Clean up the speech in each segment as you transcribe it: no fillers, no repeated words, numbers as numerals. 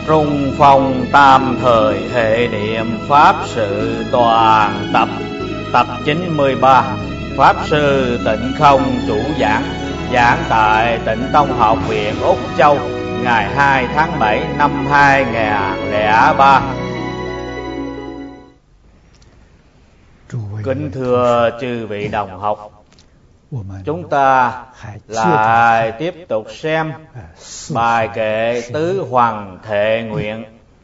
Trung phong tam thời hệ niệm Pháp sự toàn tập. Tập 93. Pháp sư Tịnh Không chủ giảng. Giảng tại Tịnh Tông Học viện Úc Châu, ngày 2 tháng 7 năm 2003. Kính thưa chư vị đồng học, chúng ta lại tiếp tục xem bài kệ Tứ Hoằng Thệ Nguyện.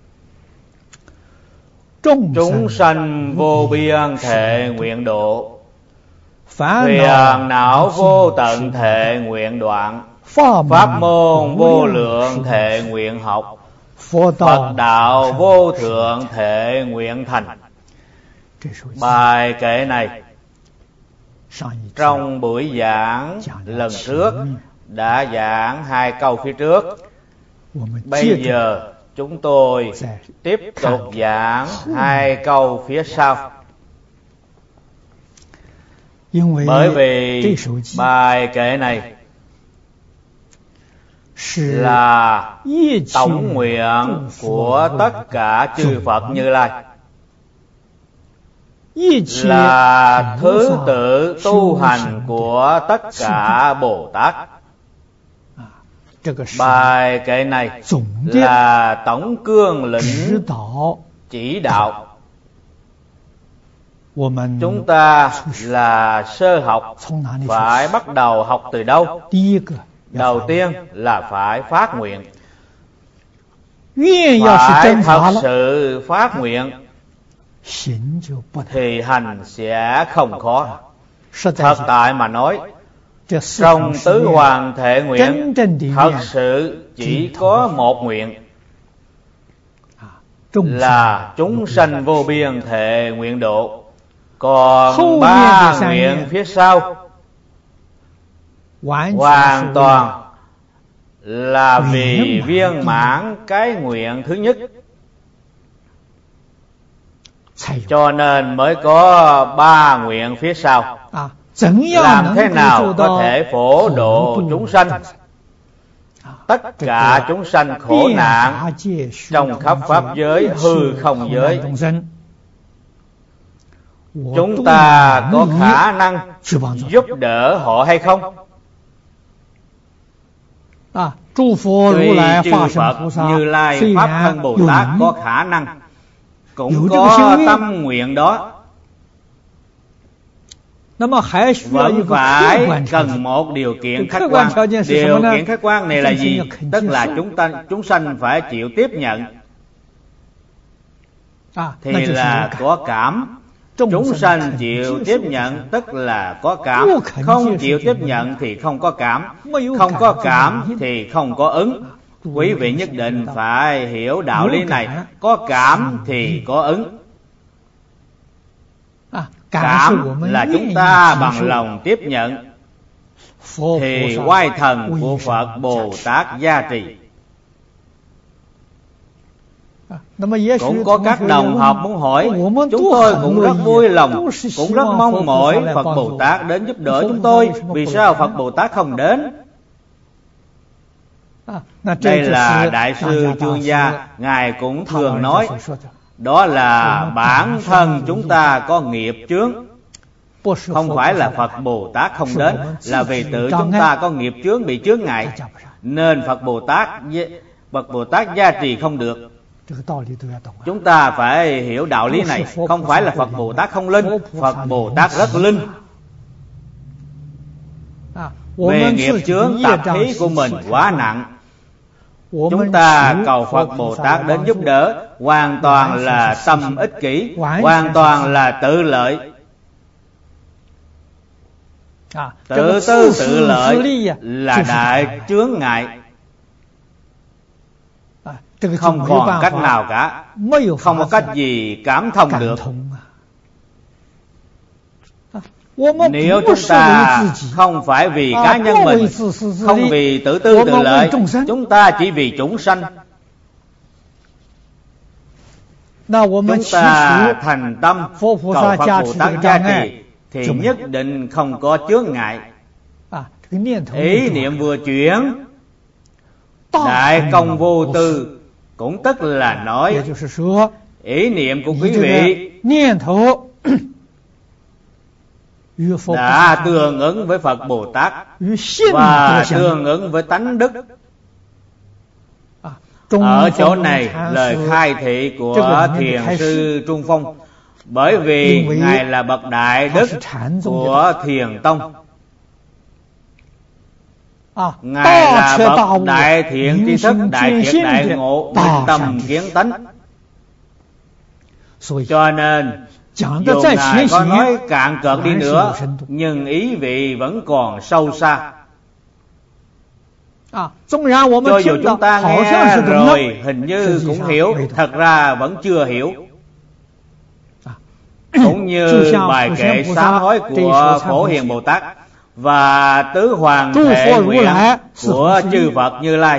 Chúng sanh vô biên thệ nguyện độ, phiền não vô tận thệ nguyện đoạn, pháp môn vô lượng thệ nguyện học, Phật đạo vô thượng thệ nguyện thành. Bài kệ này trong buổi giảng lần trước đã giảng 2 câu phía trước. Bây giờ chúng tôi tiếp tục giảng 2 câu phía sau. Bởi vì bài kệ này là tổng nguyện của tất cả chư Phật Như Lai, là thứ tự tu hành của tất cả Bồ Tát. Bài kệ này là tổng cương lĩnh chỉ đạo. Chúng ta là sơ học, phải bắt đầu học từ đâu? Đầu tiên là phải phát nguyện. Phải thật sự phát nguyện thì hành sẽ không khó. Thật tại mà nói, trong Tứ Hoằng Thệ Nguyện thật sự chỉ có một nguyện, là chúng sanh vô biên thệ nguyện độ. Còn 3 nguyện phía sau hoàn toàn là vì viên mãn cái nguyện thứ nhất, cho nên mới có 3 nguyện phía sau. Làm thế nào có thể phổ độ chúng sanh, tất cả chúng sanh khổ nạn trong khắp pháp giới hư không giới? Chúng ta có khả năng giúp đỡ họ hay không? Tuy chư Phật Như Lai Pháp Thân Bồ Tát có khả năng, cũng có tâm nguyện đó, vẫn phải cần một điều kiện khách quan. Điều kiện khách quan này là gì? Tức là chúng sanh phải chịu tiếp nhận, thì là có cảm. Chúng sanh chịu tiếp nhận tức là có cảm, không chịu tiếp nhận thì không có cảm, không có cảm thì không có ứng. Quý vị nhất định phải hiểu đạo lý này. Có cảm thì có ứng. Cảm là chúng ta bằng lòng tiếp nhận, thì oai thần của Phật Bồ Tát gia trì. Cũng có các đồng học muốn hỏi, chúng tôi cũng rất vui lòng, cũng rất mong mỏi Phật Bồ Tát đến giúp đỡ chúng tôi. Vì sao Phật Bồ Tát không đến? Đây là Đại sư Chương Gia, Ngài cũng thường nói, đó là bản thân chúng ta có nghiệp chướng. Không phải là Phật Bồ Tát không đến, là vì tự chúng ta có nghiệp chướng bị chướng ngại, nên Phật Bồ Tát gia trì không được. Chúng ta phải hiểu đạo lý này. Không phải là Phật Bồ Tát không linh, Phật Bồ Tát rất linh. Về nghiệp chướng tập khí của mình quá nặng, chúng ta cầu Phật Bồ Tát đến giúp đỡ hoàn toàn là tâm ích kỷ, hoàn toàn là tự lợi. Tự tư tự lợi là đại chướng ngại, không còn cách nào cả, không có cách gì cảm thông được. Nếu chúng ta không phải vì cá nhân mình, không vì tự tư tự lợi, chúng ta chỉ vì chúng sanh, chúng ta thành tâm cầu Phật Bồ Tát gia trì, thì nhất định không có chướng ngại. Ý niệm vừa chuyển, đại công vô tư, cũng tức là nói ý niệm của quý vị đã tương ứng với Phật Bồ Tát và tương ứng với tánh đức. Ở chỗ này lời khai thị của Thiền sư Trung Phong, bởi vì Ngài là bậc đại đức của Thiền Tông, Ngài là bậc đại thiện tri thức, đại triệt đại ngộ, minh tâm kiến tánh, cho nên dù Ngài có nói cạn cợt đi nữa, nhưng ý vị vẫn còn sâu xa. Cho dù chúng ta nghe rồi hình như cũng hiểu, thật ra vẫn chưa hiểu. Cũng như bài kệ sám hối của Phổ Hiền Bồ Tát và Tứ Hoàng Thệ Nguyện của chư Phật Như Lai,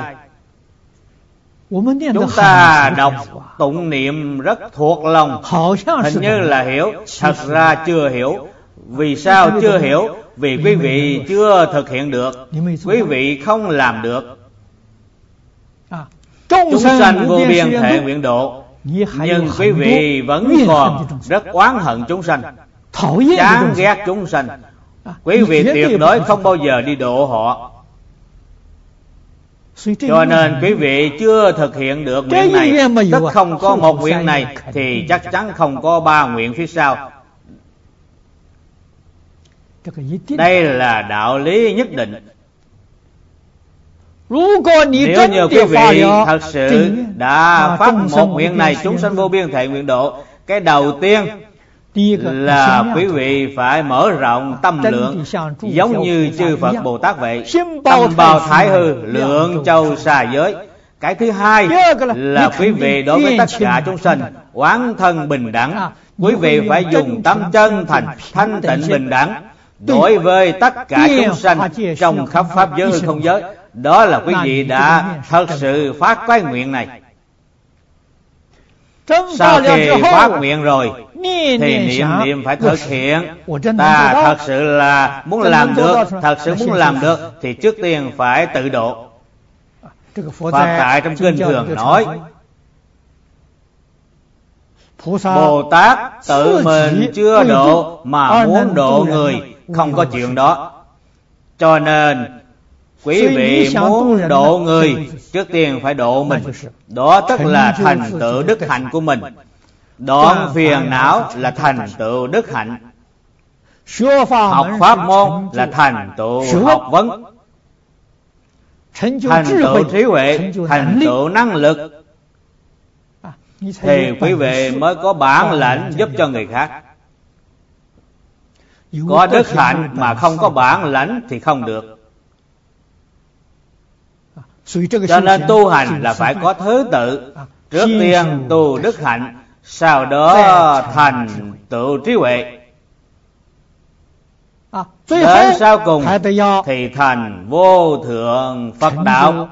chúng ta đọc tụng niệm rất thuộc lòng, hình như là hiểu, thật ra chưa hiểu. Vì sao chưa hiểu? Vì quý vị chưa thực hiện được, quý vị không làm được. Chúng sanh vô biên thệ nguyện độ, nhưng quý vị vẫn còn rất oán hận chúng sanh, chán ghét chúng sanh. Quý vị tuyệt đối không bao giờ đi độ họ. Cho nên quý vị chưa thực hiện được nguyện này, tức không có một nguyện này thì chắc chắn không có ba nguyện phía sau. Đây là đạo lý nhất định. Nếu như quý vị thật sự đã phát một nguyện này, chúng sanh vô biên thệ nguyện độ, cái đầu tiên là quý vị phải mở rộng tâm lượng, giống như chư Phật Bồ Tát vậy, tâm bao thái hư, lượng châu xa giới. Cái thứ hai là quý vị đối với tất cả chúng sanh oán thân bình đẳng. Quý vị phải dùng tâm chân thành, thanh tịnh bình đẳng đối với tất cả chúng sanh trong khắp pháp giới hư không giới. Đó là quý vị đã thật sự phát cái nguyện này. Sau khi phát nguyện rồi thì niệm phải thực hiện. Ta thật sự là muốn làm được, thật sự muốn làm được thì trước tiên phải tự độ. Phật tại trong kinh thường nói, Bồ Tát tự mình chưa độ mà muốn độ người, không có chuyện đó. Cho nên quý vị muốn độ người, trước tiên phải độ mình. Đó tức là thành tựu đức hạnh của mình. Đoạn phiền não là thành tựu đức hạnh. Học pháp môn là thành tựu học vấn. Thành tựu trí huệ, thành tựu năng lực, thì quý vị mới có bản lãnh giúp cho người khác. Có đức hạnh mà không có bản lãnh thì không được. Cho nên tu hành là phải có thứ tự. Trước tiên tu đức hạnh, sau đó thành tựu trí huệ, đến sau cùng thì thành vô thượng Phật đạo.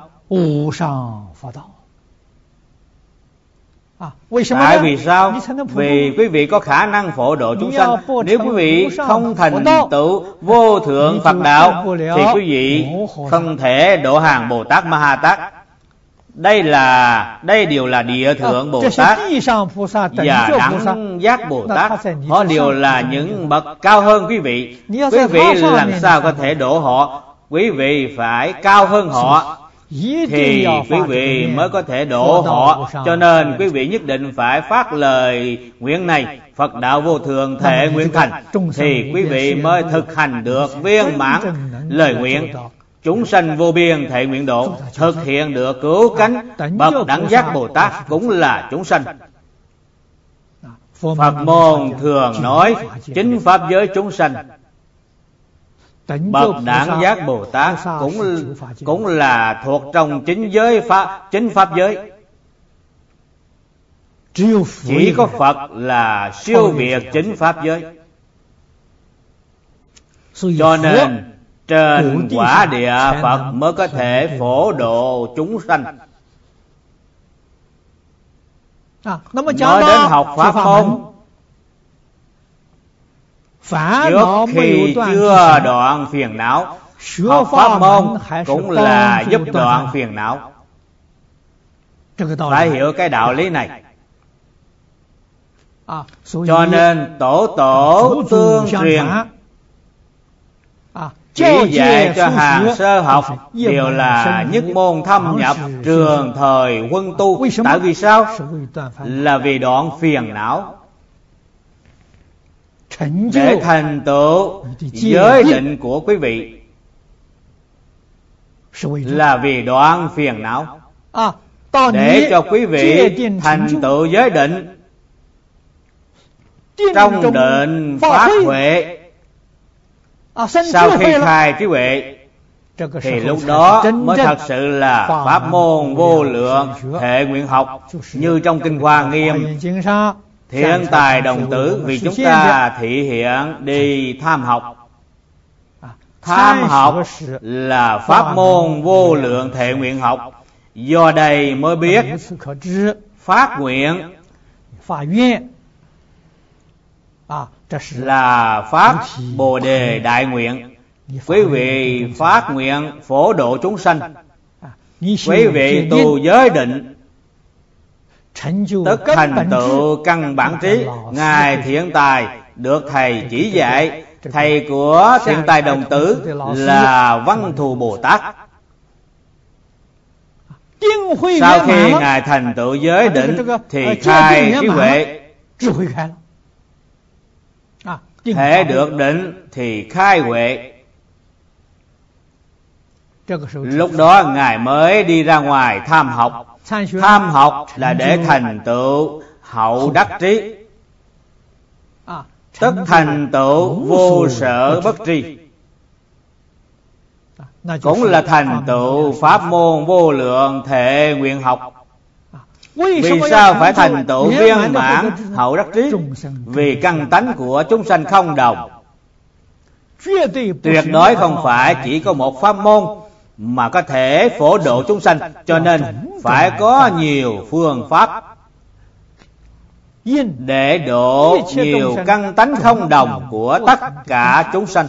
Tại vì sao? Vì quý vị có khả năng phổ độ chúng sanh. Nếu quý vị không thành tựu vô thượng Phật đạo thì quý vị không thể độ hàng Bồ Tát Ma Ha Tát. Đây đều là địa thượng Bồ Tát và đẳng giác Bồ Tát. Họ đều là những bậc cao hơn quý vị. Quý vị làm sao có thể độ họ? Quý vị phải cao hơn họ thì quý vị mới có thể độ họ. Cho nên quý vị nhất định phải phát lời nguyện này, Phật đạo vô thượng thệ nguyện thành, thì quý vị mới thực hành được viên mãn lời nguyện. Chúng sanh vô biên thệ nguyện độ, thực hiện được cứu cánh. Bậc đẳng giác Bồ Tát cũng là chúng sanh. Phật môn thường nói chính pháp giới chúng sanh. Bậc đẳng giác Bồ Tát cũng là thuộc trong chính pháp giới. Chỉ có Phật là siêu việt chính pháp giới. Cho nên trên quả địa Phật mới có thể phổ độ chúng sanh. Nói đến học pháp môn, trước khi chưa đoạn phiền não, học pháp môn cũng là giúp đoạn phiền não. phải hiểu cái đạo lý này. Cho nên tổ tương truyền chỉ dạy cho hàng sơ học đều là nhất môn thâm nhập trường thời huân tu. Tại vì sao? Là vì đoạn phiền não, để thành tựu giới định của quý vị là vì đoạn phiền não, để cho quý vị thành tựu giới định. Trong định phát huệ, sau khi khai trí huệ thì lúc đó mới thật sự là pháp môn vô lượng hệ nguyện học. Như trong Kinh Hoa Nghiêm, thiện tài đồng tử vì chúng ta thị hiện đi tham học. Tham học là pháp môn vô lượng thệ nguyện học. Do đây mới biết phát nguyện là phát Bồ Đề đại nguyện. Quý vị phát nguyện phổ độ chúng sanh, quý vị tu giới định, tức thành tựu căn bản trí. Ngài Thiện Tài được thầy chỉ dạy, thầy của Thiện Tài đồng tử là Văn Thù Bồ Tát. Sau khi Ngài thành tựu giới định thì khai trí huệ, hệ được định thì khai huệ. Lúc đó Ngài mới đi ra ngoài tham học. Tham học là để thành tựu hậu đắc trí, tức thành tựu vô sở bất tri, cũng là thành tựu pháp môn vô lượng thệ nguyện học. Vì sao phải thành tựu viên mãn hậu đắc trí? Vì căn tánh của chúng sanh không đồng, tuyệt đối không phải chỉ có một pháp môn mà có thể phổ độ chúng sanh, cho nên phải có nhiều phương pháp để độ nhiều căn tánh không đồng của tất cả chúng sanh.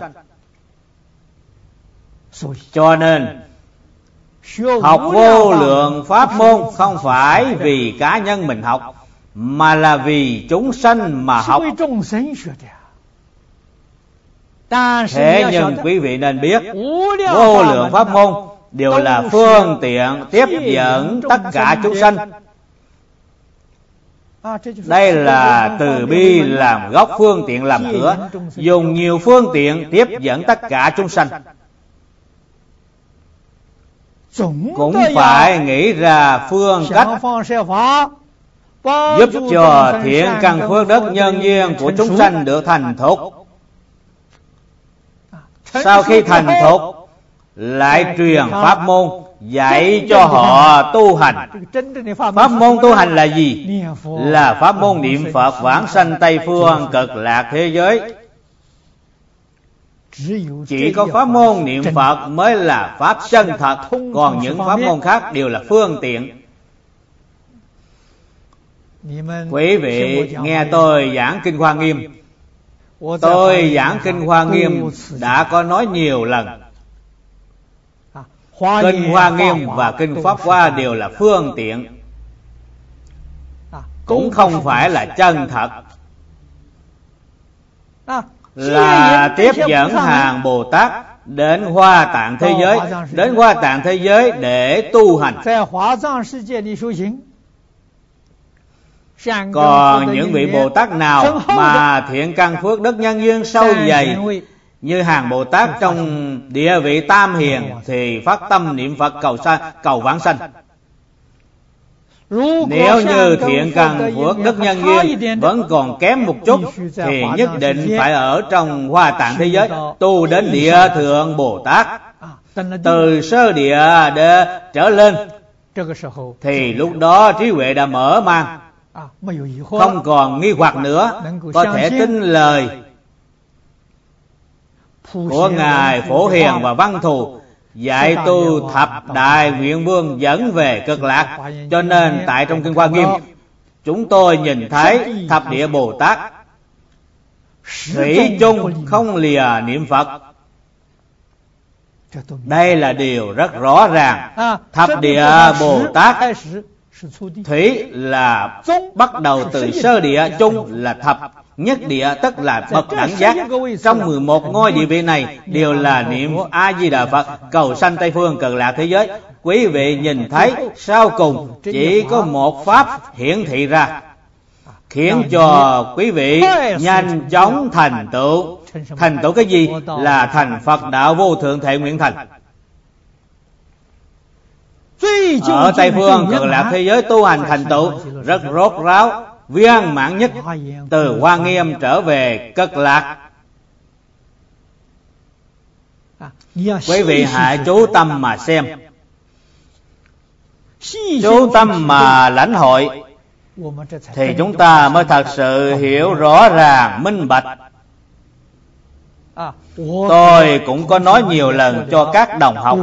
Cho nên học vô lượng pháp môn không phải vì cá nhân mình học, mà là vì chúng sanh mà học. Thế nhưng quý vị nên biết, vô lượng pháp môn đều là phương tiện tiếp dẫn tất cả chúng sanh. Đây là từ bi làm gốc, phương tiện làm cửa, dùng nhiều phương tiện tiếp dẫn tất cả chúng sanh. Cũng phải nghĩ ra phương cách giúp cho thiện căn phước đức nhân duyên của chúng sanh được thành thục. Sau khi thành thục, lại truyền pháp môn dạy cho họ tu hành. Pháp môn tu hành là gì? Là pháp môn niệm Phật vãng sanh Tây Phương Cực Lạc thế giới. Chỉ có pháp môn niệm Phật mới là pháp chân thật, còn những pháp môn khác đều là phương tiện. Quý vị nghe tôi giảng Kinh Hoa Nghiêm, tôi giảng Kinh Hoa Nghiêm đã có nói nhiều lần. Kinh Hoa Nghiêm và Kinh Pháp Hoa đều là phương tiện, cũng không phải là chân thật. Là tiếp dẫn hàng Bồ Tát đến Hoa Tạng thế giới, đến Hoa Tạng thế giới để tu hành. Còn những vị Bồ Tát nào mà thiện căn phước đức nhân duyên sâu dày như hàng Bồ Tát trong địa vị Tam Hiền thì phát tâm niệm Phật cầu vãng sanh. Nếu như thiện căn phước đức nhân duyên vẫn còn kém một chút thì nhất định phải ở trong Hoa Tạng thế giới tu đến địa thượng Bồ Tát. Từ sơ địa để trở lên thì lúc đó trí huệ đã mở mang, không còn nghi hoặc nữa, có thể tin lời của Ngài Phổ Hiền và Văn Thù dạy tu thập đại nguyện vương dẫn về Cực Lạc. Cho nên tại trong Kinh Hoa Nghiêm chúng tôi nhìn thấy thập địa Bồ Tát thủy chung không lìa niệm Phật. Đây là điều rất rõ ràng. Thập địa Bồ Tát Thủy là bắt đầu từ sơ địa, trung là thập nhất địa, tức là bậc đẳng giác. Trong 11 ngôi địa vị này đều là niệm A Di Đà Phật, cầu sanh Tây phương Cực Lạc thế giới. Quý vị nhìn thấy sau cùng chỉ có một pháp hiển thị ra, khiến cho quý vị nhanh chóng thành tựu. Thành tựu cái gì? Là thành Phật đạo vô thượng thệ nguyện thành. Ở Tây phương Cực Lạc thế giới tu hành thành tựu rất rốt ráo, viên mãn nhất, từ Hoa Nghiêm trở về Cực Lạc. Quý vị hãy chú tâm mà xem, chú tâm mà lãnh hội, thì chúng ta mới thật sự hiểu rõ ràng, minh bạch. Tôi cũng có nói nhiều lần cho các đồng học.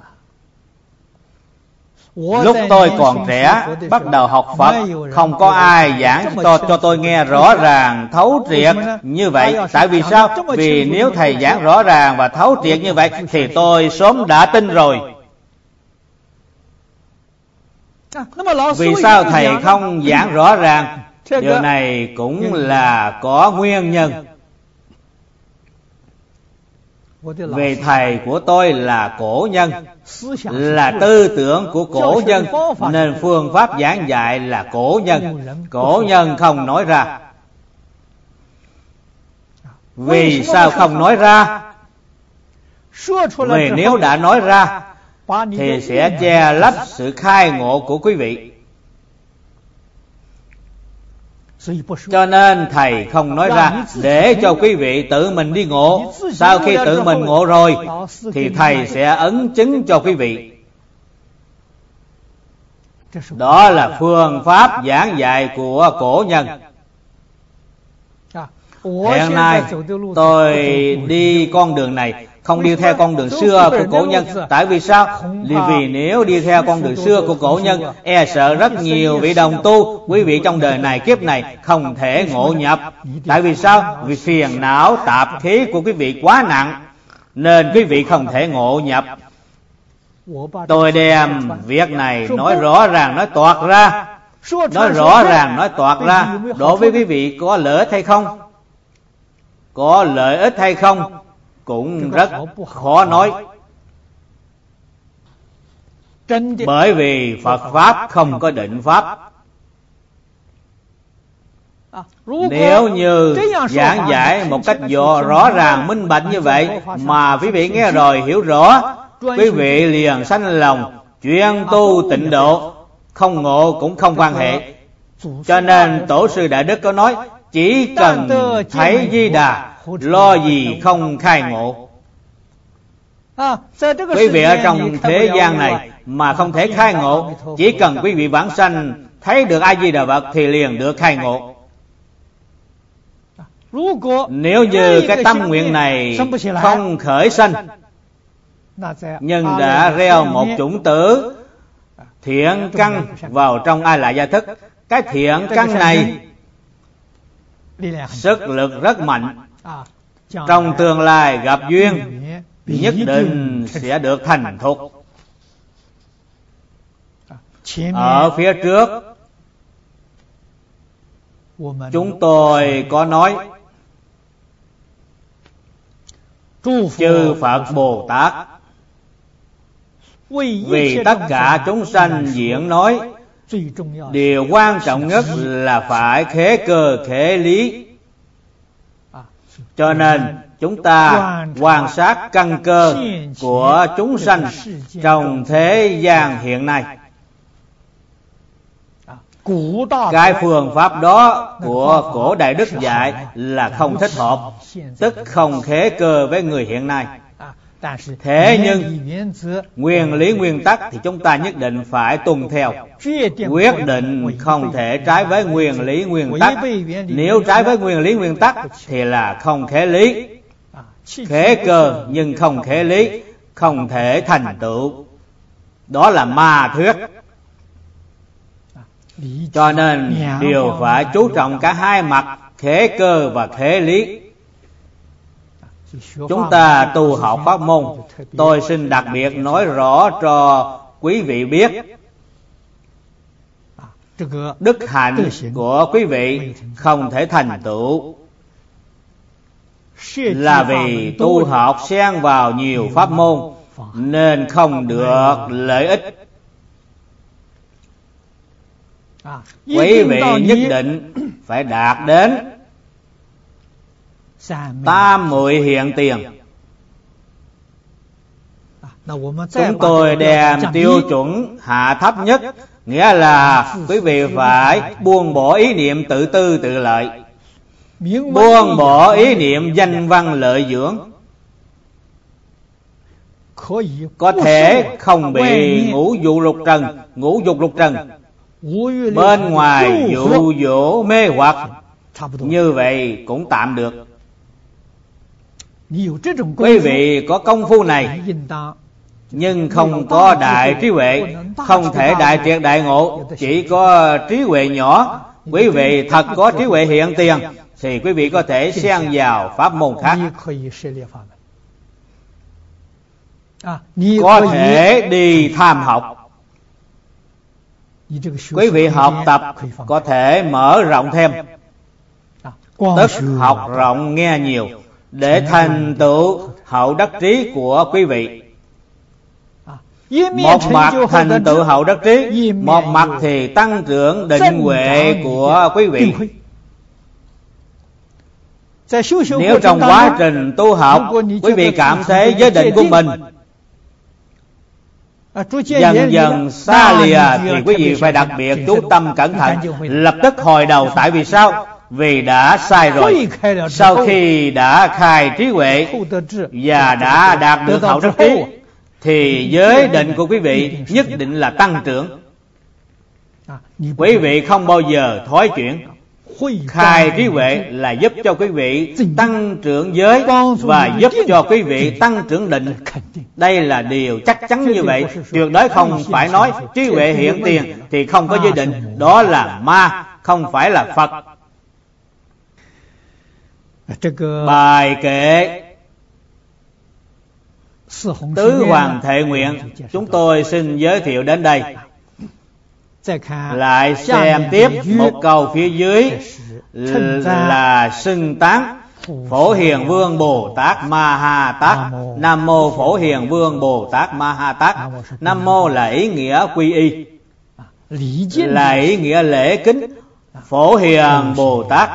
Lúc tôi còn trẻ bắt đầu học Phật, không có ai giảng cho tôi nghe rõ ràng thấu triệt như vậy. Tại vì sao? Vì nếu thầy giảng rõ ràng và thấu triệt như vậy thì tôi sớm đã tin rồi. Vì sao thầy không giảng rõ ràng? Điều này cũng là có nguyên nhân. Vì thầy của tôi là cổ nhân, là tư tưởng của cổ nhân, nên phương pháp giảng dạy là cổ nhân. Cổ nhân không nói ra. Vì sao không nói ra? Vì nếu đã nói ra thì sẽ che lấp sự khai ngộ của quý vị. Cho nên thầy không nói ra, để cho quý vị tự mình đi ngộ. Sau khi tự mình ngộ rồi thì thầy sẽ ấn chứng cho quý vị. Đó là phương pháp giảng dạy của cổ nhân. Hiện nay tôi đi con đường này, không đi theo con đường xưa của cổ nhân. Tại vì sao? Vì nếu đi theo con đường xưa của cổ nhân, e sợ rất nhiều vị đồng tu, quý vị trong đời này kiếp này không thể ngộ nhập. Tại vì sao? Vì phiền não tạp khí của quý vị quá nặng, nên quý vị không thể ngộ nhập. Tôi đem việc này nói rõ ràng, nói toạc ra. Nói rõ ràng, nói toạc ra. Đối với quý vị có lợi ích hay không? Có lợi ích hay không? Cũng rất khó nói. Bởi vì Phật Pháp không có định Pháp. Nếu như giảng giải một cách rõ ràng minh bạch như vậy mà quý vị nghe rồi hiểu rõ, quý vị liền sanh lòng chuyên tu tịnh độ, không ngộ cũng không quan hệ. Cho nên Tổ sư Đại Đức có nói, chỉ cần thấy Di Đà, lo gì không khai ngộ. Quý vị ở trong thế gian này mà không thể khai ngộ, chỉ cần quý vị vãng sanh thấy được A Di Đà Phật thì liền được khai ngộ. Nếu như cái tâm nguyện này không khởi sanh, nhưng đã gieo một chủng tử thiện căn vào trong A Lại Gia Thức, cái thiện căn này sức lực rất mạnh, trong tương lai gặp duyên nhất định sẽ được thành thục. Ở phía trước chúng tôi có nói, chư Phật Bồ Tát vì tất cả chúng sanh diễn nói, điều quan trọng nhất là phải khế cơ khế lý. Cho nên chúng ta quan sát căn cơ của chúng sanh trong thế gian hiện nay. Cái phương pháp đó của cổ Đại Đức dạy là không thích hợp, tức không khế cơ với người hiện nay. Thế nhưng nguyên lý nguyên tắc thì chúng ta nhất định phải tuân theo. Quyết định không thể trái với nguyên lý nguyên tắc. Nếu trái với nguyên lý nguyên tắc thì là không khế lý. Khế cơ nhưng không khế lý, không thể thành tựu. Đó là ma thuyết. Cho nên điều phải chú trọng cả hai mặt, khế cơ và khế lý. Chúng ta tu học pháp môn, tôi xin đặc biệt nói rõ cho quý vị biết, đức hạnh của quý vị không thể thành tựu là vì tu học xen vào nhiều pháp môn nên không được lợi ích. Quý vị nhất định phải đạt đến tam muội hiện tiền. Chúng tôi đem tiêu chuẩn hạ thấp nhất, nghĩa là quý vị phải buông bỏ ý niệm tự tư tự lợi, buông bỏ ý niệm danh văn lợi dưỡng, có thể không bị ngũ dục lục trần bên ngoài dụ dỗ mê hoặc, như vậy cũng tạm được. Quý vị có công phu này nhưng không có đại trí huệ, không thể đại triệt đại ngộ, chỉ có trí huệ nhỏ. Quý vị thật có trí huệ hiện tiền thì quý vị có thể xen vào pháp môn khác, có thể đi tham học. Quý vị học tập có thể mở rộng thêm, tức học rộng nghe nhiều để thành tựu hậu đắc trí của quý vị. Một mặt thành tựu hậu đắc trí, một mặt thì tăng trưởng định huệ của quý vị. Nếu trong quá trình tu học quý vị cảm thấy giới định của mình dần dần xa lìa thì quý vị phải đặc biệt chú tâm cẩn thận, lập tức hồi đầu. Tại vì sao? Vì đã sai rồi. Sau khi đã khai trí huệ và đã đạt được hậu đắc trí thì giới định của quý vị nhất định là tăng trưởng. Quý vị không bao giờ thói chuyển. Khai trí huệ là giúp cho quý vị tăng trưởng giới và giúp cho quý vị tăng trưởng định. Đây là điều chắc chắn như vậy, tuyệt đối không phải nói trí huệ hiện tiền thì không có giới định, đó là ma, không phải là Phật. Bài kệ Tứ Hoàng Thệ Nguyện chúng tôi xin giới thiệu đến đây. Lại xem tiếp một câu phía dưới là xưng tán Phổ Hiền Vương Bồ Tát Ma Ha Tát. Nam mô Phổ Hiền Vương Bồ Tát Ma Ha Tát. Nam mô là ý nghĩa quy y, là ý nghĩa lễ kính. Phổ Hiền Bồ Tát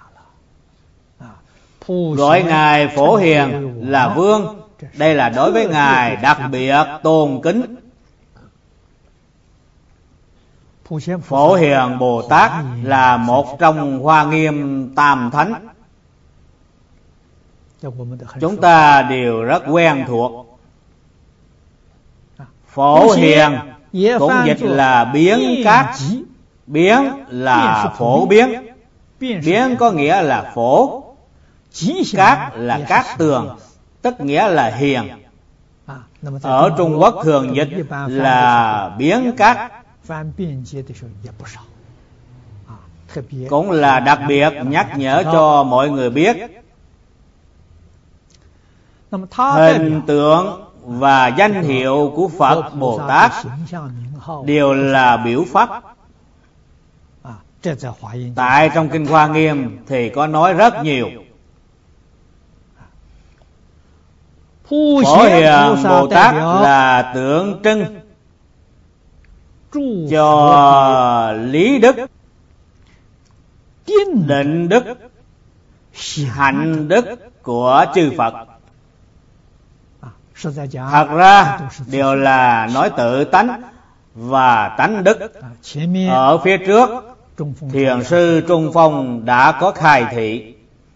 gọi ngài Phổ Hiền là vương, đây là đối với ngài đặc biệt tôn kính. Phổ Hiền Bồ Tát là một trong Hoa Nghiêm Tam Thánh, chúng ta đều rất quen thuộc. Phổ Hiền cũng dịch là biến cát, biến là phổ biến, biến có nghĩa là phổ, cát là cát tường, tức nghĩa là hiền. Ở Trung Quốc thường dịch là biến cát, cũng là đặc biệt nhắc nhở cho mọi người biết hình tượng và danh hiệu của Phật Bồ Tát đều là biểu pháp. Tại trong Kinh Hoa Nghiêm thì có nói rất nhiều. Phổ Hiền Bồ Tát là tượng trưng cho lý đức, định đức, hạnh đức của chư Phật. Thật ra đều là nói tự tánh và tánh đức. Ở phía trước Thiền sư Trung Phong đã có khai thị.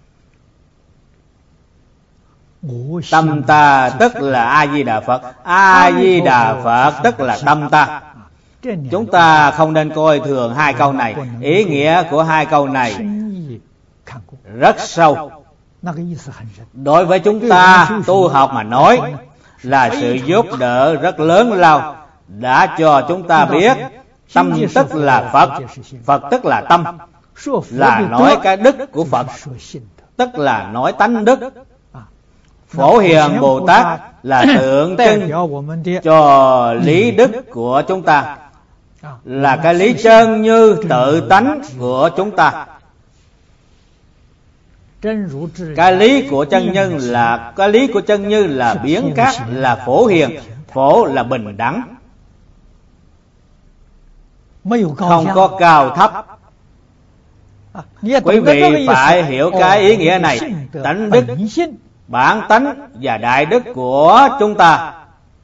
Tâm ta tức là A-di-đà Phật, A-di-đà Phật tức là tâm ta. Chúng ta không nên coi thường hai câu này. Ý nghĩa của hai câu này rất sâu. Đối với chúng ta tu học mà nói là sự giúp đỡ rất lớn lao, đã cho chúng ta biết tâm tức là Phật, Phật tức là tâm, là nói cái đức của Phật, tức là nói tánh đức. Phổ Hiền Bồ Tát là tượng trưng cho lý đức của chúng ta. là cái lý chân như tự tánh của chúng ta. Cái lý của chân như là biến các, là phổ hiền. Phổ là bình đẳng, không có cao thấp. Quý vị phải hiểu cái ý nghĩa này. Tánh đức, bản tánh và đại đức của chúng ta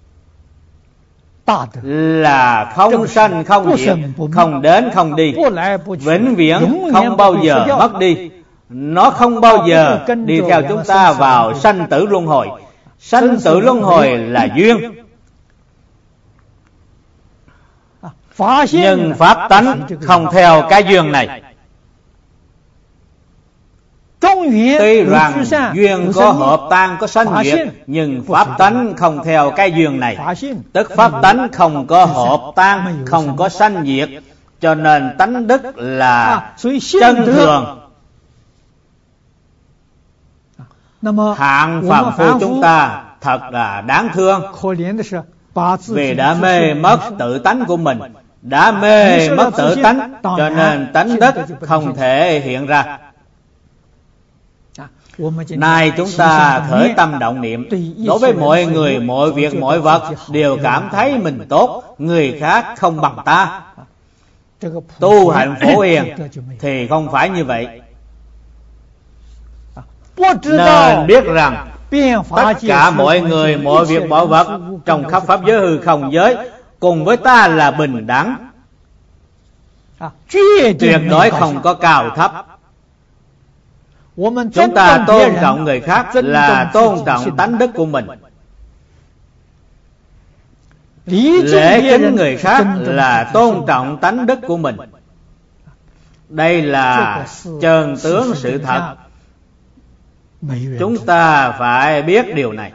là không sanh không diệt, không đến không đi, vĩnh viễn không bao giờ mất đi. Nó không bao giờ đi theo chúng ta vào sanh tử luân hồi. Sanh tử luân hồi là duyên, nhưng pháp tánh không theo cái duyên này. Tuy rằng duyên có hợp tan, có sanh diệt, nhưng pháp tánh không theo cái duyên này. Tức pháp tánh không có hợp tan, không có sanh diệt, cho nên tánh đức là chân thường. Hạng phàm phu chúng ta thật là đáng thương, vì đã mê mất tự tánh của mình, đã mê mất tự tánh, cho nên tánh đức không thể hiện ra. Nay chúng ta khởi tâm động niệm, đối với mọi người, mọi việc, mọi vật đều cảm thấy mình tốt, người khác không bằng ta. Tu hạnh phổ hiền thì không phải như vậy. Nên biết rằng tất cả mọi người, mọi việc, mọi vật trong khắp pháp giới hư không giới cùng với ta là bình đẳng, tuyệt đối không có cao thấp. Chúng ta tôn trọng người khác là tôn trọng tánh đức của mình. Lễ kính người khác là tôn trọng tánh đức của mình. Đây là chân tướng sự thật. Chúng ta phải biết điều này.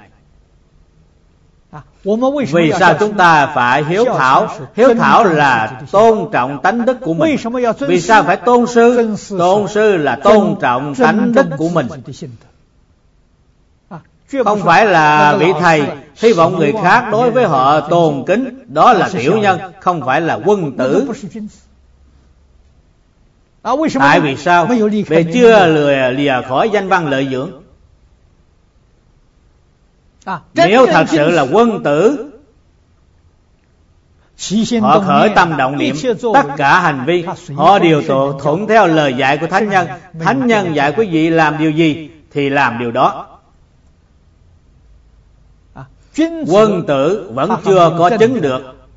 Vì sao chúng ta phải hiếu thảo? Hiếu thảo là tôn trọng tánh đức của mình. Vì sao phải tôn sư? Tôn sư là tôn trọng tánh đức của mình. Không phải là vị thầy hy vọng người khác đối với họ tôn kính, đó là tiểu nhân, không phải là quân tử. Tại vì sao? Vì chưa lìa khỏi danh văn lợi dưỡng. Nếu thật sự là quân tử, họ khởi tâm động niệm, tất cả hành vi họ đều thuận theo lời dạy của Thánh Nhân. Thánh Nhân dạy quý vị làm điều gì thì làm điều đó. Quân tử vẫn chưa có chứng được,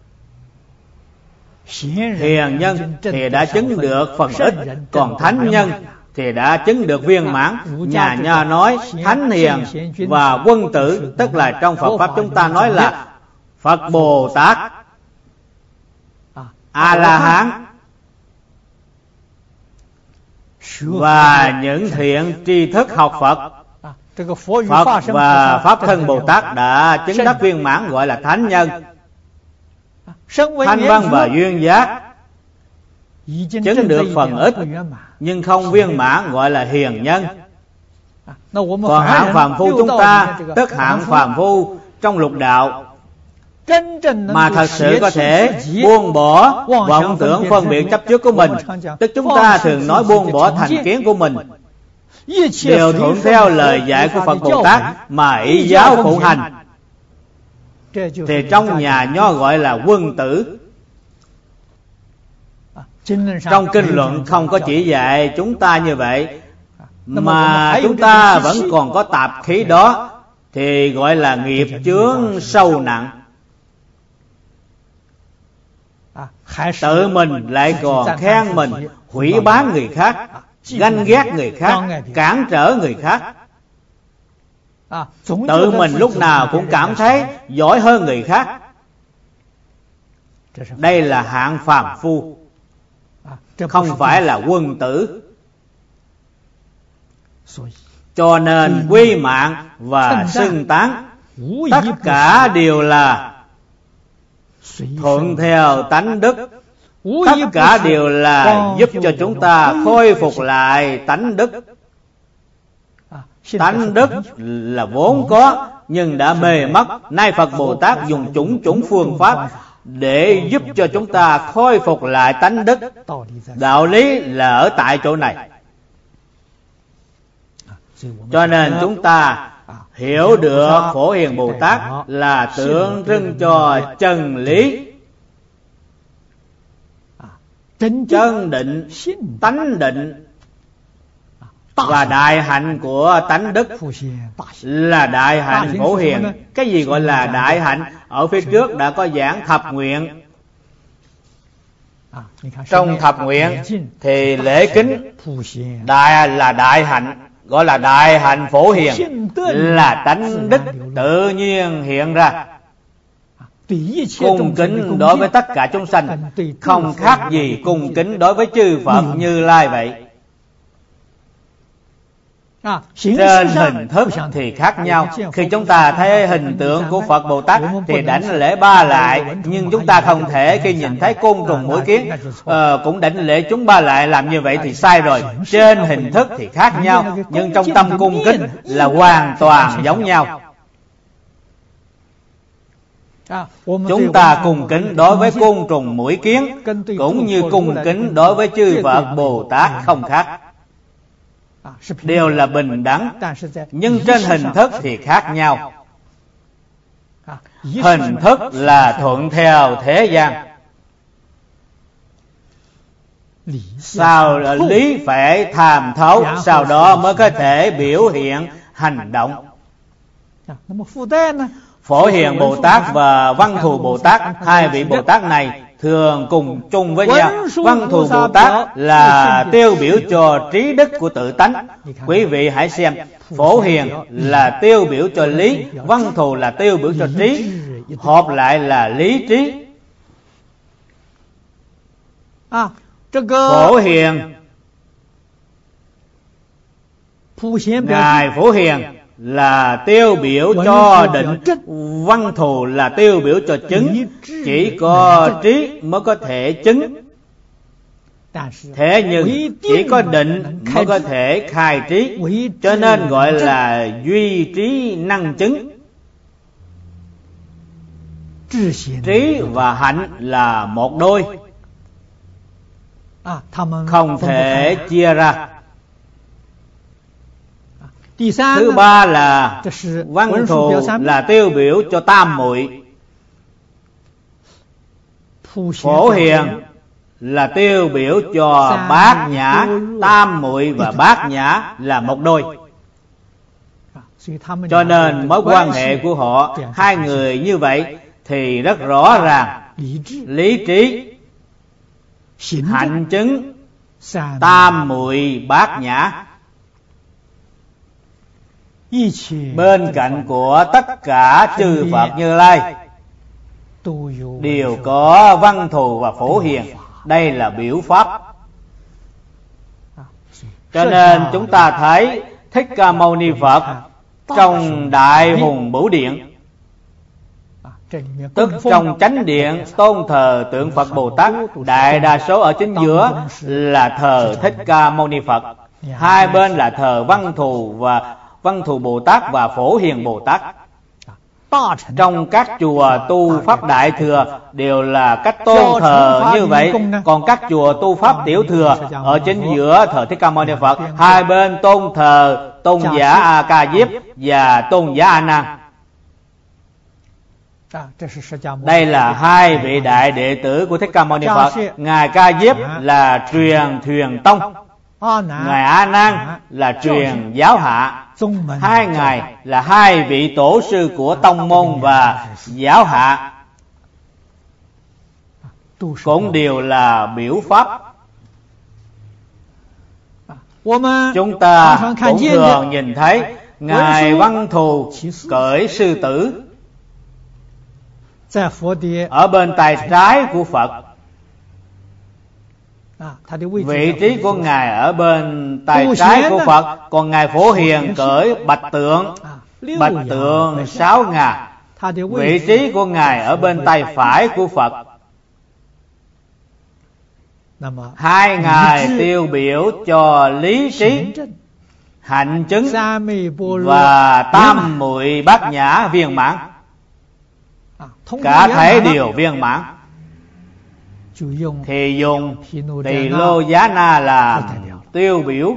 hiền nhân thì đã chứng được phần ít, còn thánh nhân thì đã chứng được viên mãn. Nhà Nho nói thánh hiền và quân tử, tức là trong Phật Pháp chúng ta nói là Phật Bồ Tát, A-la-hán và những thiện tri thức học Phật. Phật và Pháp Thân Bồ Tát đã chứng đắc viên mãn gọi là thánh nhân. Thanh văn và duyên giác chứng được phần ít nhưng không viên mãn gọi là hiền nhân. Còn hạng phàm phu chúng ta, tức hạng phàm phu trong lục đạo mà thật sự có thể buông bỏ vọng tưởng phân biệt chấp trước của mình, tức chúng ta thường nói buông bỏ thành kiến của mình, đều thuận theo lời dạy của Phật Bồ Tát mà ý giáo phụng hành, thì trong nhà Nho gọi là quân tử. Trong kinh luận không có chỉ dạy chúng ta như vậy, mà chúng ta vẫn còn có tạp khí đó, thì gọi là nghiệp chướng sâu nặng. Tự mình lại còn khen mình, hủy báng người khác, ganh ghét người khác, cản trở người khác. Tự mình lúc nào cũng cảm thấy giỏi hơn người khác. Đây là hạng phàm phu, không phải là quân tử. Cho nên quy mạng và xưng tán tất cả đều là thuận theo tánh đức, tất cả đều là giúp cho chúng ta khôi phục lại tánh đức. Tánh đức là vốn có nhưng đã mê mất. Nay Phật Bồ Tát dùng chủng phương pháp để giúp cho chúng ta khôi phục lại tánh đức. Đạo lý là ở tại chỗ này. Cho nên chúng ta hiểu được Phổ Hiền Bồ Tát là tượng trưng cho chân lý, chân định, tánh định và đại hạnh của tánh đức là đại hạnh Phổ Hiền. Cái gì gọi là đại hạnh? Ở phía trước đã có giảng thập nguyện. Trong thập nguyện thì lễ kính là đại hạnh, gọi là đại hạnh Phổ Hiền, là tánh đức tự nhiên hiện ra. Cung kính đối với tất cả chúng sanh, không khác gì cung kính đối với chư Phật Như Lai vậy. Trên hình thức thì khác nhau. Khi chúng ta thấy hình tượng của Phật Bồ Tát thì đảnh lễ ba lại, nhưng chúng ta không thể khi nhìn thấy côn trùng muỗi kiến cũng đảnh lễ chúng ba lại, làm như vậy thì sai rồi. Trên hình thức thì khác nhau, nhưng trong tâm cung kính là hoàn toàn giống nhau. Chúng ta cung kính đối với côn trùng muỗi kiến cũng như cung kính đối với chư Phật Bồ Tát không khác, đều là bình đẳng, nhưng trên hình thức thì khác nhau. Hình thức là thuận theo thế gian, sau lý phải tham thấu, sau đó mới có thể biểu hiện hành động. Phổ Hiền Bồ Tát và Văn Thù Bồ Tát, hai vị Bồ Tát này thường cùng chung với nhau. Văn Thù Bồ Tát là tiêu biểu cho trí đức của tự tánh. Quý vị hãy xem, Phổ Hiền là tiêu biểu cho lý, Văn Thù là tiêu biểu cho trí, hợp lại là lý trí. Phổ Hiền, Ngài Phổ Hiền là tiêu biểu cho định, Văn Thù là tiêu biểu cho chứng. Chỉ có trí mới có thể chứng, thế nhưng chỉ có định mới có thể khai trí, cho nên gọi là duy trí năng chứng. Trí và hạnh là một đôi, không thể chia ra. Thứ ba là Văn Thù là tiêu biểu cho tam muội, Phổ Hiền là tiêu biểu cho bát nhã. Tam muội và bát nhã là một đôi, cho nên mối quan hệ của họ hai người như vậy thì rất rõ ràng. Lý trí, hạnh chứng, tam muội bát nhã. Bên cạnh của tất cả chư Phật Như Lai đều có Văn Thù và Phổ Hiền. Đây là biểu pháp. Cho nên chúng ta thấy Thích Ca Mâu Ni Phật trong Đại Hùng Bửu Điện, tức trong chánh điện tôn thờ tượng Phật Bồ Tát, đại đa số ở chính giữa là thờ Thích Ca Mâu Ni Phật, hai bên là thờ Văn Thù Bồ Tát và Phổ Hiền Bồ Tát. Trong các chùa tu pháp Đại Thừa đều là cách tôn thờ như vậy. Còn các chùa tu pháp Tiểu Thừa, ở chính giữa thờ Thích Ca Mâu Ni Phật, hai bên tôn thờ tôn giả A Ca Diếp và tôn giả A Nan. Đây là hai vị đại đệ tử của Thích Ca Mâu Ni Phật. Ngài Ca Diếp là truyền Thuyền Tông, Ngài A Nan là truyền Giáo Hạ. Hai ngài là hai vị tổ sư của tông môn và giáo hạ, cũng đều là biểu pháp. Chúng ta cũng thường nhìn thấy Ngài Văn Thù cởi sư tử ở bên tay trái của Phật. Vị trí của Ngài ở bên tay trái của Phật. Còn Ngài Phổ Hiền cởi bạch tượng 6 ngà. Vị trí của Ngài ở bên tay phải của Phật. Hai ngài tiêu biểu cho lý trí, hạnh chứng và tam muội bát nhã viên mãn. Cả thể đều viên mãn. thì dùng Tỳ Lô Giá Na làm tiêu biểu.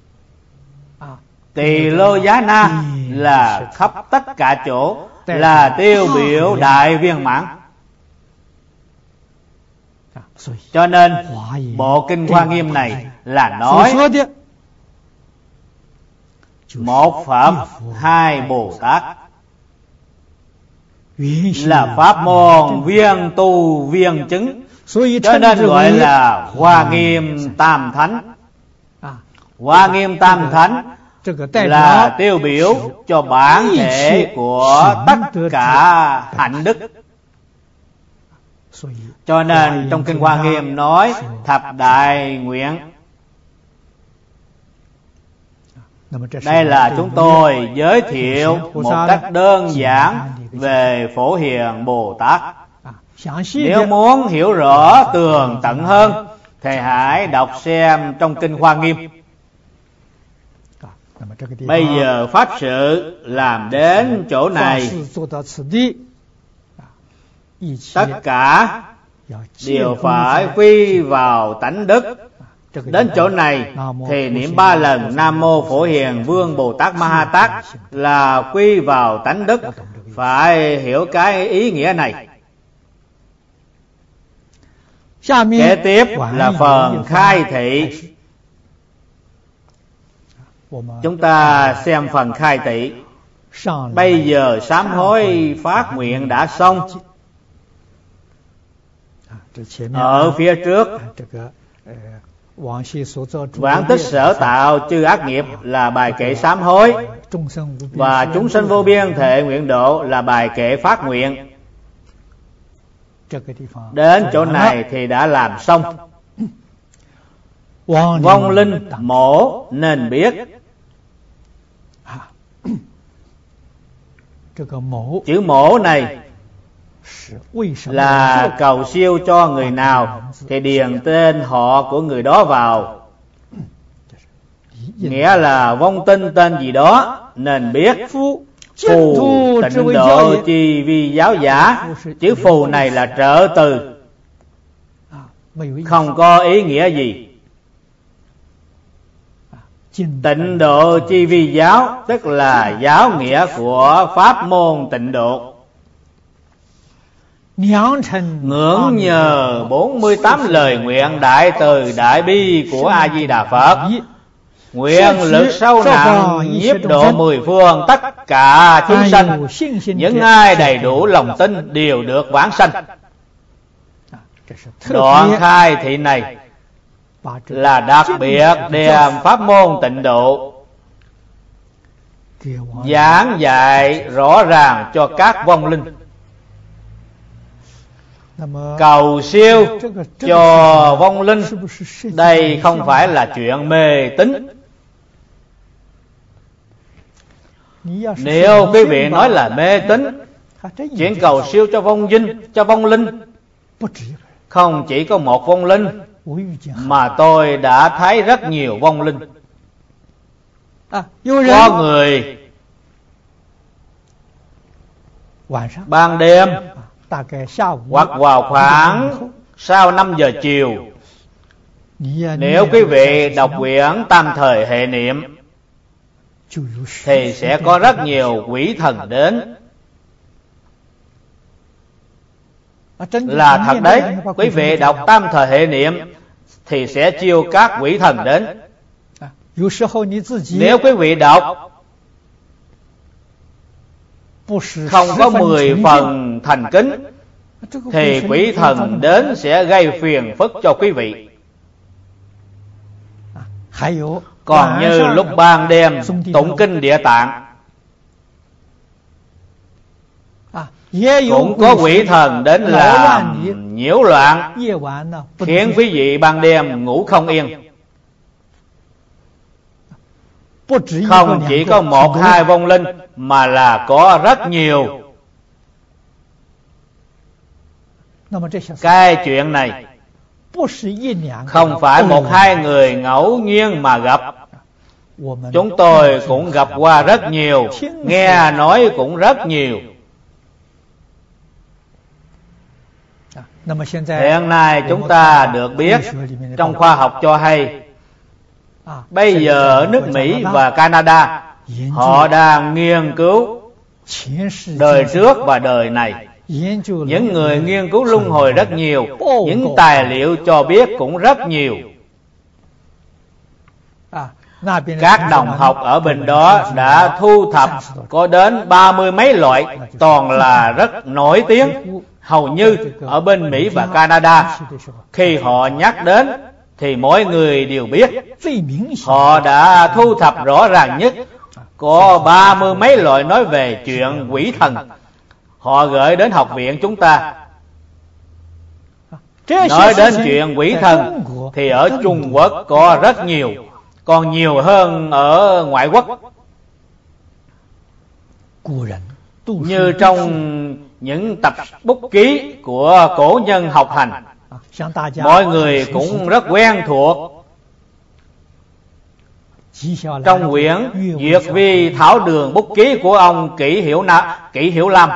Tỳ Lô Giá Na là khắp tất cả chỗ, là tiêu biểu đại viên mãn. Cho nên bộ kinh Hoa Nghiêm này là nói một Phật hai Bồ Tát, là pháp môn viên tu viên chứng, cho nên gọi là Hoa Nghiêm Tam Thánh. Hoa Nghiêm Tam Thánh là tiêu biểu cho bản thể của tất cả hạnh đức. Cho nên trong kinh Hoa Nghiêm nói thập đại nguyện. Đây là chúng tôi giới thiệu một cách đơn giản về Phổ Hiền Bồ Tát. Nếu muốn hiểu rõ tường tận hơn thì hãy đọc xem trong kinh Hoa Nghiêm. Bây giờ Pháp sự làm đến chỗ này, tất cả đều phải quy vào tánh đức. Đến chỗ này thì niệm 3 lần Nam Mô Phổ Hiền Vương Bồ Tát Ma Ha Tát là quy vào tánh đức. Phải hiểu cái ý nghĩa này. Kế tiếp là phần khai thị. Chúng ta xem phần khai thị. Bây giờ sám hối phát nguyện đã xong. Ở phía trước Vãng tích sở tạo chư ác nghiệp là bài kệ sám hối, và chúng sanh vô biên thệ nguyện độ là bài kệ phát nguyện. Đến chỗ này thì đã làm xong. Vong linh mổ nên biết. Chữ mổ này là cầu siêu cho người nào thì điền tên họ của người đó vào. Nghĩa là vong tinh tên gì đó nên biết. Phù tịnh độ chi vi giáo giả. Chữ phù này là trợ từ, không có ý nghĩa gì. Tịnh độ chi vi giáo tức là giáo nghĩa của pháp môn tịnh độ. Ngưỡng nhờ 48 lời nguyện đại từ đại bi của A Di Đà Phật, nguyện lực sâu nặng nhiếp độ 10 phương tất cả chúng sanh. Những ai đầy đủ lòng tin đều được vãng sanh. Đoạn khai thị này là đặc biệt đem pháp môn tịnh độ giảng dạy rõ ràng cho các vong linh, cầu siêu cho vong linh. Đây không phải là chuyện mê tín. Nếu quý vị nói là mê tín, chuyện cầu siêu cho vong linh không chỉ có một vong linh, mà tôi đã thấy rất nhiều vong linh. Có người ban đêm hoặc vào khoảng sau 5 giờ chiều, nếu quý vị đọc quyển Tam Thời Hệ Niệm thì sẽ có rất nhiều quỷ thần đến. Là thật đấy, quý vị đọc Tam Thời Hệ Niệm thì sẽ chiêu các quỷ thần đến. Nếu quý vị đọc không có 10 phần thành kính thì quỷ thần đến sẽ gây phiền phức cho quý vị. Còn như lúc ban đêm tụng kinh Địa Tạng, cũng có quỷ thần đến làm nhiễu loạn, khiến quý vị ban đêm ngủ không yên. Không chỉ có 1-2 vong linh mà là có rất nhiều. Cái chuyện này không phải 1-2 người ngẫu nhiên mà gặp. Chúng tôi cũng gặp qua rất nhiều, nghe nói cũng rất nhiều. Hiện nay chúng ta được biết trong khoa học cho hay, bây giờ ở nước Mỹ và Canada, họ đang nghiên cứu đời trước và đời này. Những người nghiên cứu luân hồi rất nhiều, những tài liệu cho biết cũng rất nhiều. Các đồng học ở bên đó đã thu thập có đến 30 mấy loại, toàn là rất nổi tiếng. Hầu như ở bên Mỹ và Canada, khi họ nhắc đến thì mỗi người đều biết. Họ đã thu thập rõ ràng nhất, có 30 mấy loại nói về chuyện quỷ thần. Họ gửi đến học viện chúng ta. Nói đến chuyện quỷ thần thì ở Trung Quốc có rất nhiều, còn nhiều hơn ở ngoại quốc. Như trong những tập bút ký của cổ nhân học hành, mọi người cũng rất quen thuộc. Trong quyển Duyệt Vi Thảo Đường bút ký của ông Kỷ Hiểu Lam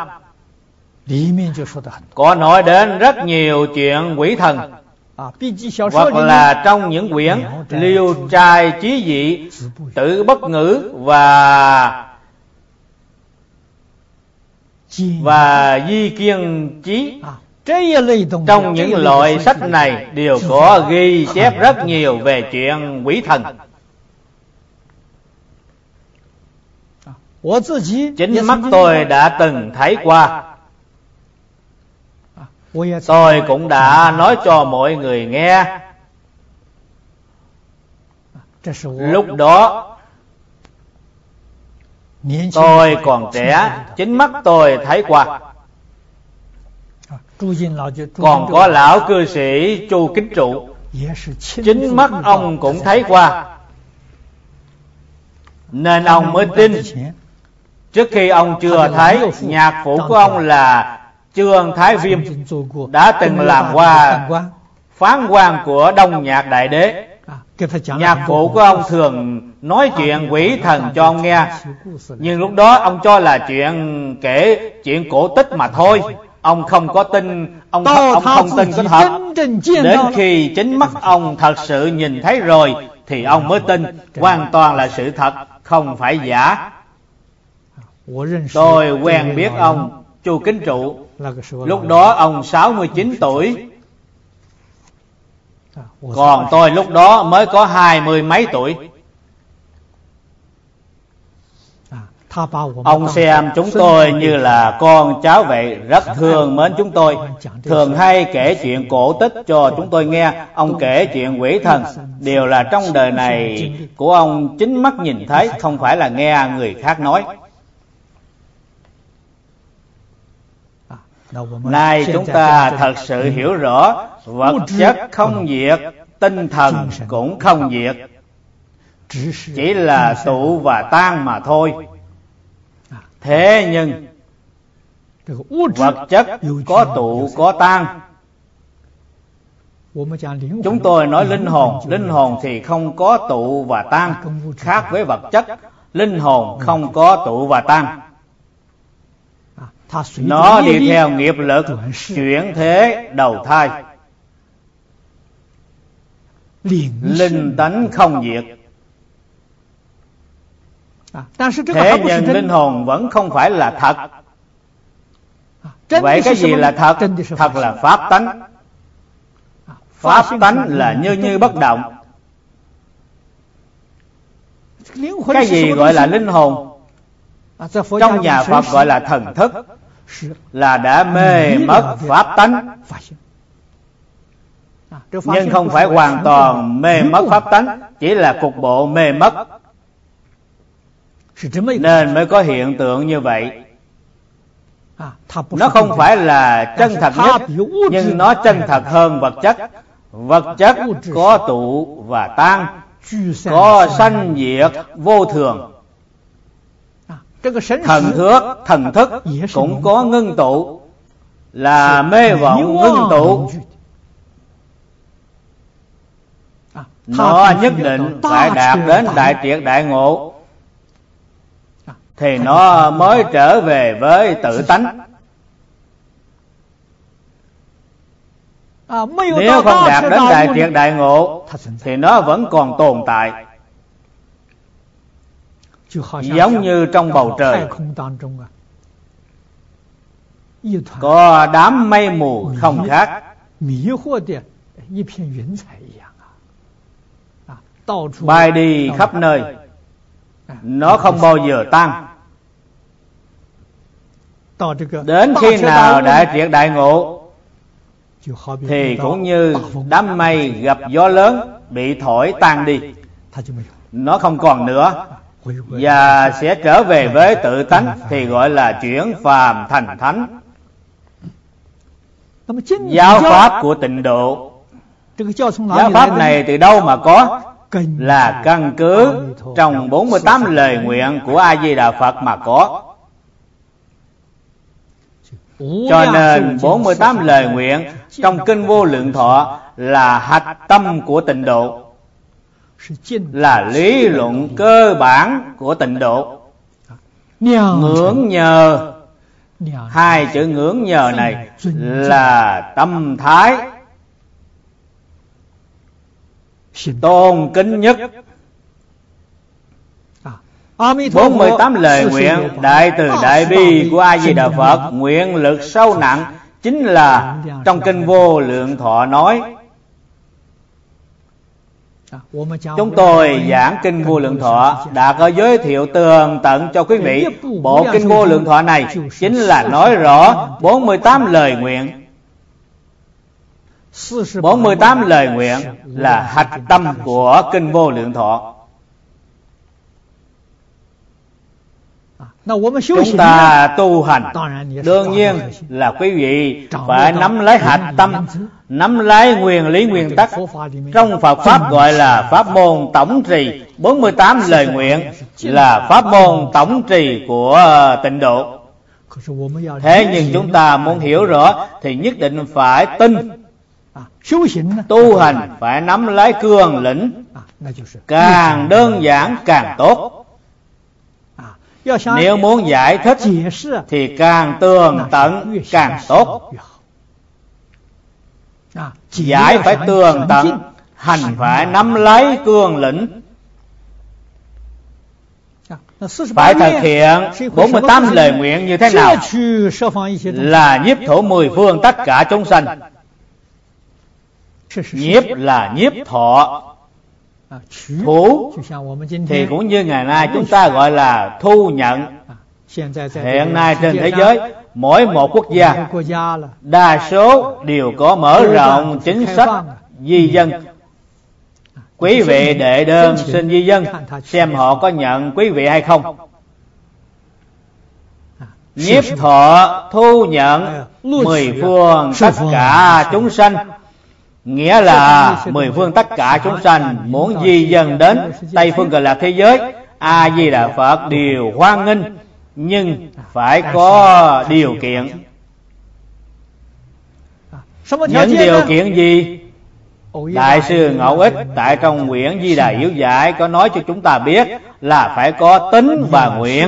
có nói đến rất nhiều chuyện quỷ thần. Hoặc là trong những quyển Liêu Trai Chí Dị, Tử Bất Ngữ và Di Kiên Chí. Trong những loại sách này đều có ghi chép rất nhiều về chuyện quỷ thần. Chính mắt tôi đã từng thấy qua. Tôi cũng đã nói cho mọi người nghe. Lúc đó tôi còn trẻ, chính mắt tôi thấy qua. Còn có lão cư sĩ Chu Kính Trụ, chính mắt ông cũng thấy qua, nên ông mới tin. Trước khi ông chưa thấy, nhạc phụ của ông là Trương Thái Viêm đã từng làm qua phán quan của Đông Nhạc Đại Đế. Nhạc phụ của ông thường nói chuyện quỷ thần cho ông nghe, nhưng lúc đó ông cho là kể chuyện cổ tích mà thôi. Ông không có tin, ông không tin có thật. Đến khi chính mắt ông thật sự nhìn thấy rồi thì ông mới tin hoàn toàn là sự thật, không phải giả. Tôi quen biết ông Chu Kính Trụ. Lúc đó ông 69 tuổi, còn tôi lúc đó mới có 20 mấy tuổi. Ông xem chúng tôi như là con cháu vậy, rất thương mến chúng tôi. Thường hay kể chuyện cổ tích cho chúng tôi nghe. Ông kể chuyện quỷ thần đều là trong đời này của ông chính mắt nhìn thấy, không phải là nghe người khác nói. Nay chúng ta thật sự hiểu rõ, vật chất không diệt, tinh thần cũng không diệt, chỉ là tụ và tan mà thôi. Thế nhưng vật chất có tụ có tan. Chúng tôi nói linh hồn thì không có tụ và tan, khác với vật chất. Linh hồn không có tụ và tan, nó đi theo nghiệp lực chuyển thế đầu thai. Linh tánh không diệt. Thế nhưng linh hồn vẫn không phải là thật. Vậy cái gì là thật? Thật là pháp tánh. Pháp tánh là như bất động. Cái gì gọi là linh hồn? Trong nhà Phật gọi là thần thức, là đã mê mất pháp tánh. Nhưng không phải hoàn toàn mê mất pháp tánh, chỉ là cục bộ mê mất, nên mới có hiện tượng như vậy. Nó không phải là chân thật nhất, nhưng nó chân thật hơn vật chất. Vật chất có tụ và tan, có sanh diệt vô thường. Thần thức cũng có ngưng tụ, là mê vọng ngưng tụ. Nó nhất định phải đạt đến đại triệt đại ngộ thì nó mới trở về với tự tánh. Nếu không đạt đến đại triệt đại ngộ thì nó vẫn còn tồn tại. Giống như trong bầu trời có đám mây mù không khác, bay đi khắp nơi, nó không bao giờ tan. Đến khi nào đại triệt đại ngộ thì cũng như đám mây gặp gió lớn bị thổi tan đi, nó không còn nữa, và sẽ trở về với tự tánh, thì gọi là chuyển phàm thành thánh. Giáo pháp của Tịnh Độ, giáo pháp này từ đâu mà có? Là căn cứ trong 48 lời nguyện của A Di Đà Phật mà có. Cho nên 48 lời nguyện trong Kinh Vô Lượng Thọ là hạch tâm của Tịnh Độ, là lý luận cơ bản của Tịnh Độ. Ngưỡng nhờ, hai chữ ngưỡng nhờ này là tâm thái tôn kính nhất. 48 lời nguyện đại từ đại bi của A Di Đà Phật, nguyện lực sâu nặng, chính là trong Kinh Vô Lượng Thọ nói. Chúng tôi giảng Kinh Vô Lượng Thọ đã có giới thiệu tường tận cho quý vị. Bộ Kinh Vô Lượng Thọ này chính là nói rõ 48 lời nguyện. 48 lời nguyện là hạch tâm của Kinh Vô Lượng Thọ. Chúng ta tu hành, đương nhiên là quý vị phải nắm lấy hạch tâm, nắm lấy nguyên lý nguyên tắc. Trong Phật Pháp gọi là pháp môn tổng trì. 48 lời nguyện là pháp môn tổng trì của Tịnh Độ. Thế nhưng chúng ta muốn hiểu rõ thì nhất định phải tin. Tu hành phải nắm lấy cương lĩnh, càng đơn giản càng tốt. Nếu muốn giải thích thì càng tường tận càng tốt. Giải phải tường tận, hành phải nắm lấy cương lĩnh. Phải thực hiện 48 lời nguyện như thế nào? Là nhiếp thủ 10 phương tất cả chúng sanh. Nhiếp là nhiếp thọ, thủ thì cũng như ngày nay chúng ta gọi là thu nhận. Hiện nay trên thế giới, mỗi một quốc gia đa số đều có mở rộng chính sách di dân. Quý vị đệ đơn xin di dân, xem họ có nhận quý vị hay không. Nhiếp thọ thu nhận 10 phương tất cả chúng sanh, nghĩa là 10 phương tất cả chúng sanh muốn di dân đến Tây phương Cực Lạc thế giới, A Di Đà Phật đều hoan nghênh, nhưng phải có điều kiện. Những điều kiện gì? Đại sư Ngẫu Ích tại trong quyển Di Đà Yếu Giải có nói cho chúng ta biết là phải có tín và nguyện.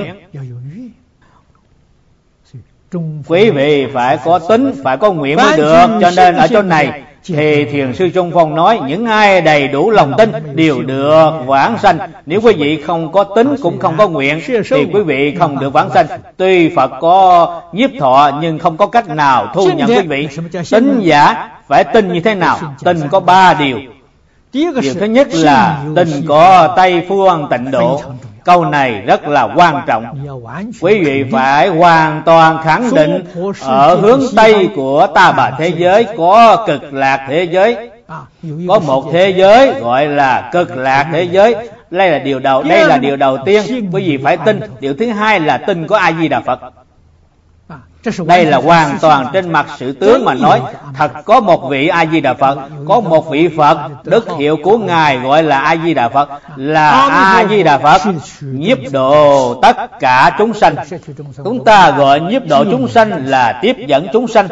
Quý vị phải có tín, phải có nguyện mới được. Cho nên ở chỗ này thì Thiền sư Trung Phong nói những ai đầy đủ lòng tin đều được vãng sanh. Nếu quý vị không có tín cũng không có nguyện thì quý vị không được vãng sanh. Tuy Phật có nhiếp thọ nhưng không có cách nào thu nhận quý vị. Tín giả phải tin như thế nào? Tin có 3 điều. Điều thứ nhất là tin có Tây phương Tịnh Độ. Câu này rất là quan trọng. Quý vị phải hoàn toàn khẳng định ở hướng Tây của Ta Bà thế giới có Cực Lạc thế giới. Có một thế giới gọi là Cực Lạc thế giới. Đây là điều đầu tiên quý vị phải tin. Điều thứ hai là tin có A Di Đà Phật. Đây là hoàn toàn trên mặt sự tướng mà nói. Thật có một vị A Di Đà Phật, có một vị Phật, đức hiệu của Ngài gọi là A Di Đà Phật, là A Di Đà Phật nhiếp độ tất cả chúng sanh. Chúng ta gọi nhiếp độ chúng sanh là tiếp dẫn chúng sanh.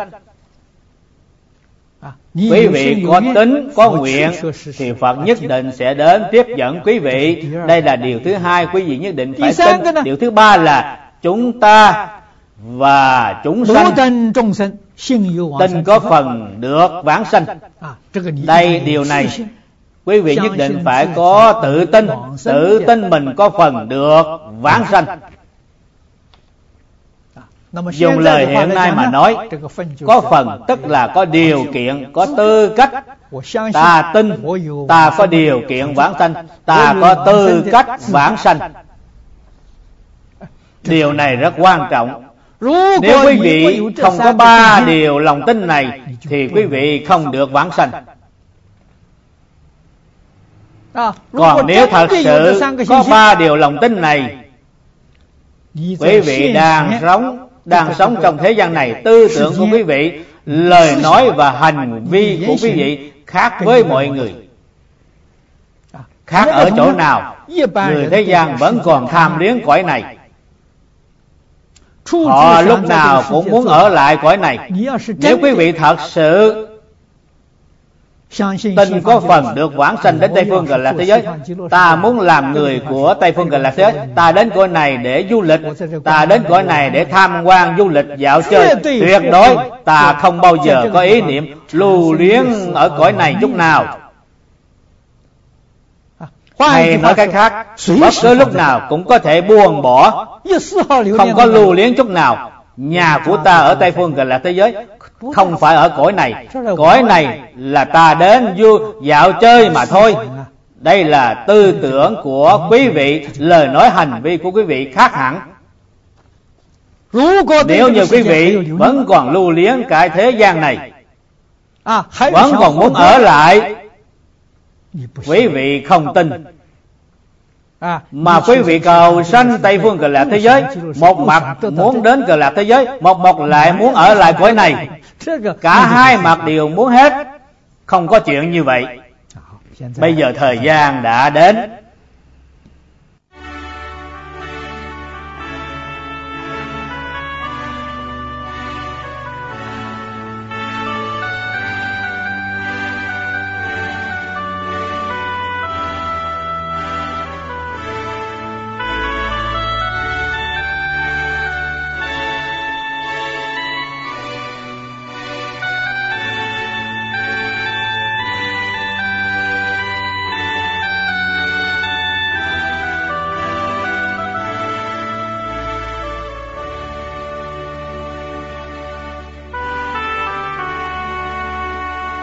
Quý vị có tín, có nguyện thì Phật nhất định sẽ đến tiếp dẫn quý vị. Đây là điều thứ hai, quý vị nhất định phải tin. Điều thứ ba là chúng ta và chúng sanh tin có phần được vãng sanh. Đây điều này quý vị nhất định phải có tự tin mình có phần được vãng sanh. Dùng lời hiện nay mà nói, có phần tức là có điều kiện, có tư cách. Ta tin ta có điều kiện vãng sanh, ta có tư cách vãng sanh. Điều này rất quan trọng. Nếu quý vị không có 3 điều lòng tin này thì quý vị không được vãng sanh. Còn nếu thật sự có 3 điều lòng tin này, quý vị đang sống trong thế gian này, tư tưởng của quý vị, lời nói và hành vi của quý vị khác với mọi người. Khác ở chỗ nào? Người thế gian vẫn còn tham luyến cõi này, họ lúc nào cũng muốn ở lại cõi này. Nếu quý vị thật sự tin có phần được vãng sanh đến Tây Phương Cực Lạc thế giới, ta muốn làm người của Tây Phương Cực Lạc thế giới, ta đến cõi này để du lịch, ta đến cõi này để tham quan du lịch dạo chơi, tuyệt đối ta không bao giờ có ý niệm lưu luyến ở cõi này chút nào. Hay nói cách khác, bất cứ lúc nào cũng có thể buông bỏ, không có lưu luyến chút nào. Nhà của ta ở Tây Phương Cực Lạc thế giới, không phải ở cõi này. Cõi này là ta đến dạo chơi mà thôi. Đây là tư tưởng của quý vị, lời nói hành vi của quý vị khác hẳn. Nếu như quý vị vẫn còn lưu luyến cái thế gian này, vẫn còn muốn ở lại, quý vị không tin. Mà quý vị cầu sanh Tây Phương Cực Lạc thế giới, một mặt muốn đến Cực Lạc thế giới, một mặt lại muốn ở lại cõi này. Cả hai mặt đều muốn hết. Không có chuyện như vậy. Bây giờ thời gian đã đến,